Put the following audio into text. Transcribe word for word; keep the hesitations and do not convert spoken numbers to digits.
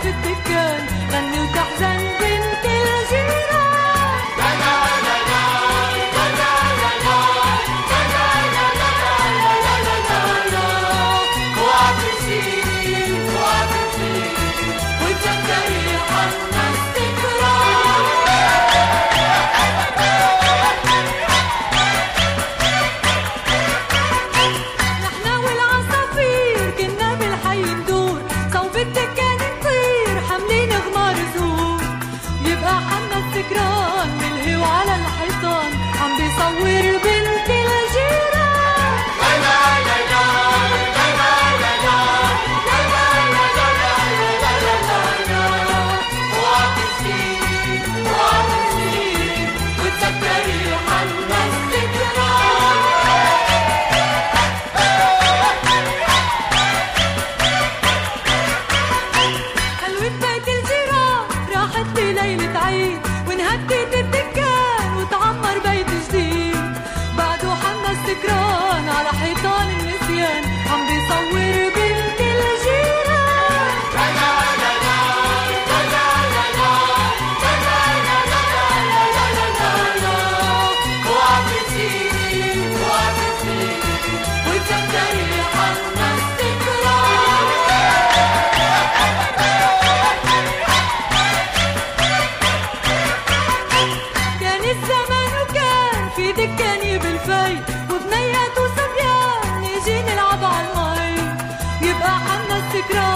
في الدكان غني وتحزن بنت الجيران. لا لا لا لا لا لا لا لا لا لا لا لا لا لا وعبتيني وعبتيني وتذكري حنا الذكرى. نحنا والعصافير كنا بالحي ندور صوب الدكان نطير حاملين غمار زهور يبقى حنا السكران ملهي وعلى الحيطان عم بيصور بنت الجيران. لا لا لا لا لا لا لا لا لا لا لا لا لا وعبتيني وعبتيني وتذكري حنا الذكرى. حلوة بيت الجيران راحت بليلة عيد وانهدت الدكان وتعمر بيت جديد بعده حنا السكران على حيطان النسيان عم بيصور بنت الجيران. لا لا لا لا لا لا لا لا لا لا لا لا لا وعبتيني وعبتيني وتذكري حنا الذكرى. كان الزمان وكان في دكاني بالفي وبنيات وصبيان نيجي نلعب عالمي يبقى حنا السكران